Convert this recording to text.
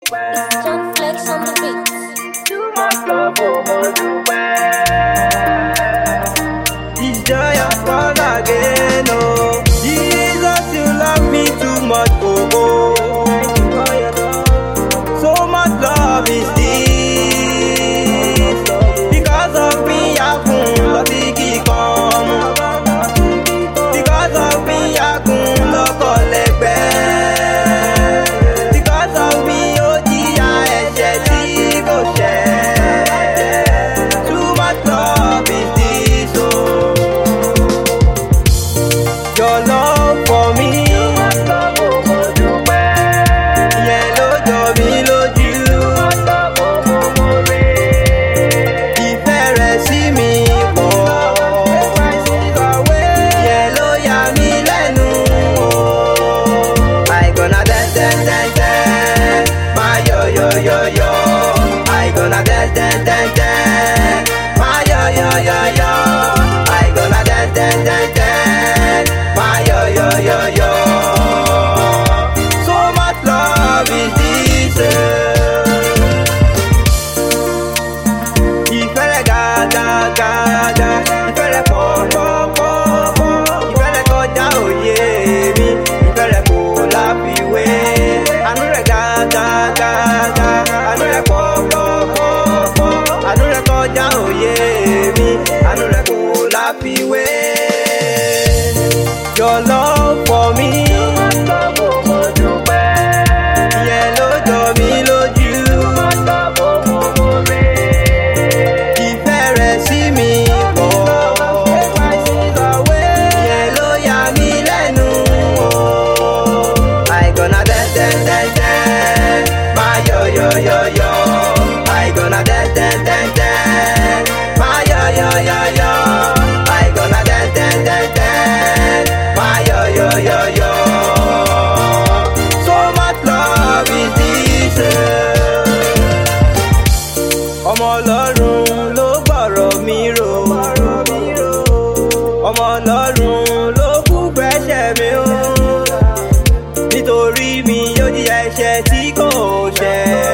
It's John Flex on the beat. Too much love, oh, mo dúpẹ́. This joy has gone again, oh. Jesus, you love me too much, oh, oh. So much love is this. Because of me, I couldn't love it come. Because of me, I couldn't love Because of me, oh, dear, too much love is this, oh. Your love for me, yellow jọ mí lójú. Ìfẹ́ rẹ̀ sí mi pọ̀, yellow yà mí lẹ́nu, oh. I gonna dance, dance, dance, dance, my yo, yo, yo, yo. I gonna dance, dance, dance, dance, my yo, yo, yo, yo. I gonna dance, dance, dance, dance, my yo, yo, yo, yo. So much love is this. Ìfẹ́ rẹ̀ ga, ga, ga, ga. Ìfẹ́ rẹ̀ pọ̀, pọ̀, pọ̀, pọ̀. Ìfẹ́ rẹ̀ kọjá òye mi. Ìfẹ́ rẹ̀ kò láfiwé. Àánú rẹ̀ ga, ga, ga, ga. Àánú rẹ̀ pọ̀, pọ̀, pọ̀, pọ̀. Àánú rẹ̀ kọjá òye mi. Àánú rẹ̀ kò láfiwé. Your love for me, ìyẹn ló jọ mí lójú. Ìfẹ́ rẹ̀ sí mi pọ̀, ìyẹn ló yà mí lẹ́nu, oh. I gonna dance, dance, dance, dance, my yo, yo, yo, yo. I gonna dance, dance, dance, dance, my yo, yo, yo, yo. I gonna dance, dance, dance, dance, my yo, yo, yo, yo. So much love is this. Ọmọ Ọlọ́run ló gbọ́rọ̀ mi rò. Ọmọ Ọlọ́run ló kú gbẹ́ṣẹ̀ mi o. Nítorí mi yóò jìyà ẹ̀ṣẹ̀ tí kò ṣẹ̀.